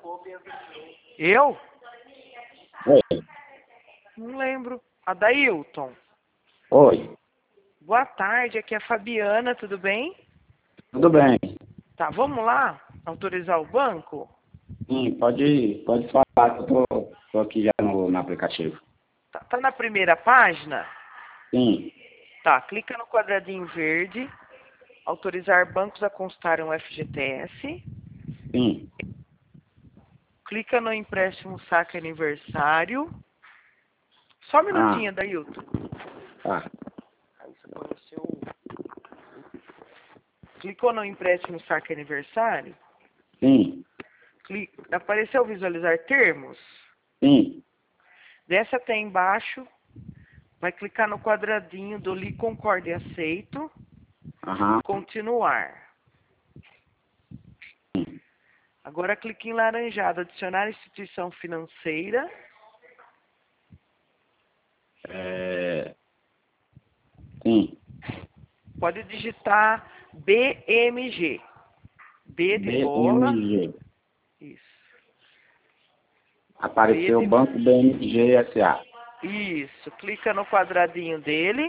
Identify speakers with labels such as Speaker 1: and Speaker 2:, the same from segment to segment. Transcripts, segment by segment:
Speaker 1: Eu?
Speaker 2: Oi.
Speaker 1: Não lembro. Adailton.
Speaker 2: Oi.
Speaker 1: Boa tarde, aqui é a Fabiana, tudo bem?
Speaker 2: Tudo bem?
Speaker 1: Tá, vamos lá? Autorizar o banco?
Speaker 2: Sim, pode falar que eu tô aqui já no aplicativo.
Speaker 1: Tá na primeira página?
Speaker 2: Sim,
Speaker 1: Tá, clica no quadradinho verde, autorizar bancos a constar um FGTS,
Speaker 2: sim.
Speaker 1: clica no empréstimo saque aniversário. Só um
Speaker 2: Ah,
Speaker 1: minutinho, Adailton.
Speaker 2: tá.
Speaker 1: Aí você põe o seu... Clicou no empréstimo saque aniversário?
Speaker 2: Sim,
Speaker 1: Apareceu visualizar termos?
Speaker 2: sim.
Speaker 1: Desce até embaixo, vai clicar no quadradinho do li concordo e aceito,
Speaker 2: Aham.
Speaker 1: continuar.
Speaker 2: Sim.
Speaker 1: Agora clique em laranjado, adicionar instituição financeira.
Speaker 2: Sim.
Speaker 1: Pode digitar BMG. B de bola.
Speaker 2: BMG.
Speaker 1: Isso. B
Speaker 2: Apareceu o
Speaker 1: de...
Speaker 2: Banco BMG SA.
Speaker 1: Isso. Clica no quadradinho dele.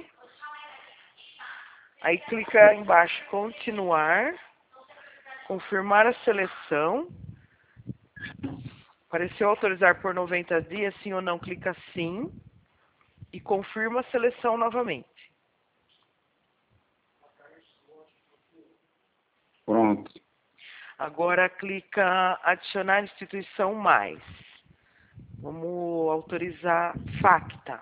Speaker 1: Aí clica embaixo, continuar. Confirmar a seleção. Apareceu autorizar por 90 dias, sim ou não, clica sim. E confirma a seleção novamente.
Speaker 2: Pronto.
Speaker 1: Agora clica adicionar instituição mais. Vamos autorizar Facta.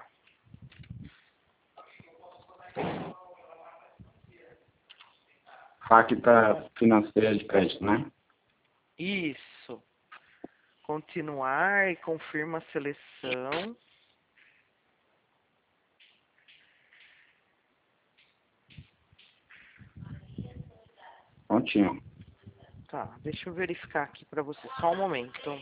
Speaker 2: Facta financeira de crédito, né?
Speaker 1: Isso. Continuar e confirma a seleção.
Speaker 2: Prontinho.
Speaker 1: Tá, deixa eu verificar aqui para você. Só um momento.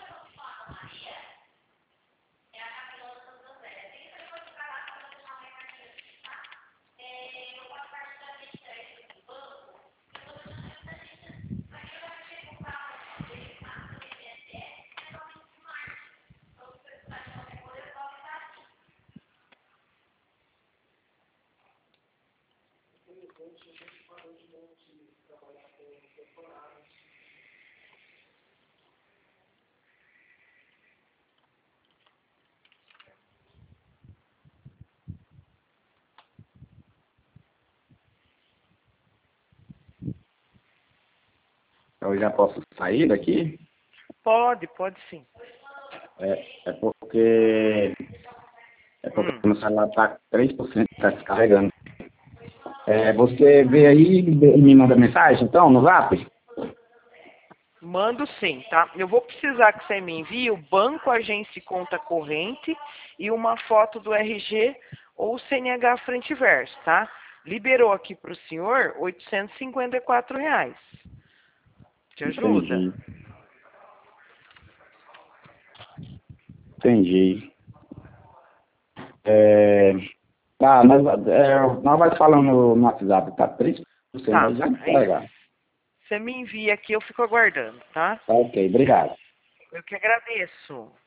Speaker 2: Eu já posso sair daqui?
Speaker 1: Pode sim.
Speaker 2: É porque
Speaker 1: Hum.
Speaker 2: meu celular tá 3% tá descarregando. Você vê aí e me manda mensagem, então, no Zap?
Speaker 1: Mando sim, tá? Eu vou precisar que você me envie o banco, agência e conta corrente e uma foto do RG ou CNH frente e verso, tá? Liberou aqui para o senhor R$ 854. Te ajuda?
Speaker 2: Entendi. Entendi. É, tá, nós vai falando no WhatsApp, tá? 3%
Speaker 1: Tá.
Speaker 2: aí já me
Speaker 1: Aí
Speaker 2: carregar.
Speaker 1: você me envia aqui, eu fico aguardando, tá?
Speaker 2: Tá ok, obrigado.
Speaker 1: Eu que agradeço.